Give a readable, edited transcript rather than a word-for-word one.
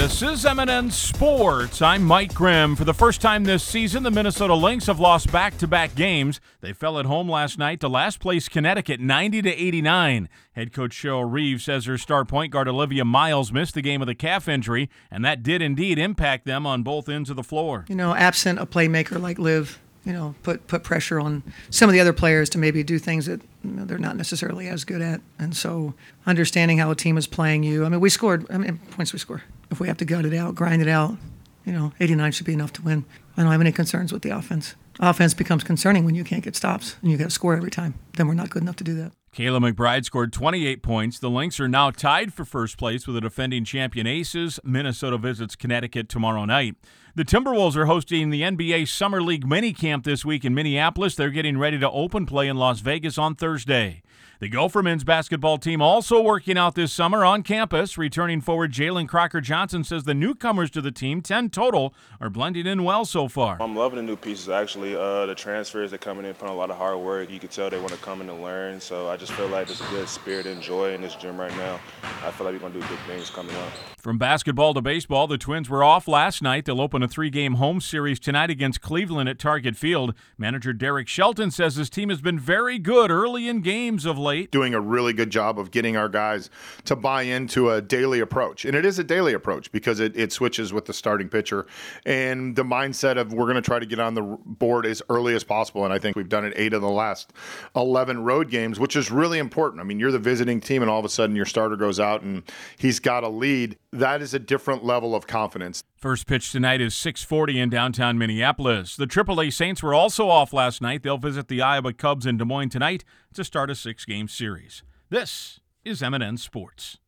This is M&N Sports. I'm Mike Grimm. For the first time this season, the Minnesota Lynx have lost back-to-back games. They fell at home last night to last-place Connecticut, 90-89. Head coach Cheryl Reeves says her star point guard Olivia Miles missed the game with a calf injury, and that did indeed impact them on both ends of the floor. Absent a playmaker like Liv, put pressure on some of the other players to maybe do things that they're not necessarily as good at. And so understanding how a team is playing you. We scored, points we score. If we have to gut it out, grind it out, 89 should be enough to win. I don't have any concerns with the offense. Offense becomes concerning when you can't get stops and you got to score every time. Then we're not good enough to do that. Kayla McBride scored 28 points. The Lynx are now tied for first place with the defending champion Aces. Minnesota visits Connecticut tomorrow night. The Timberwolves are hosting the NBA Summer League minicamp this week in Minneapolis. They're getting ready to open play in Las Vegas on Thursday. The Gopher men's basketball team also working out this summer on campus. Returning forward Jalen Crocker-Johnson says the newcomers to the team, 10 total, are blending in well so far. I'm loving the new pieces, actually. The transfers are coming in, putting a lot of hard work. You can tell they want to come in and learn. So I just feel like there's a good spirit and joy in this gym right now. I feel like we're going to do good things coming up. From basketball to baseball, the Twins were off last night. They'll open a 3-game home series tonight against Cleveland at Target Field. Manager Derek Shelton says his team has been very good early in games of late. Doing a really good job of getting our guys to buy into a daily approach. And it is a daily approach because it switches with the starting pitcher. And the mindset of we're going to try to get on the board as early as possible. And I think we've done it 8 of the last 11 road games, which is really important. You're the visiting team and all of a sudden your starter goes out and he's got a lead. That is a different level of confidence. First pitch tonight is 6:40 in downtown Minneapolis. The AAA Saints were also off last night. They'll visit the Iowa Cubs in Des Moines tonight to start a 6-game series. This is M&N Sports.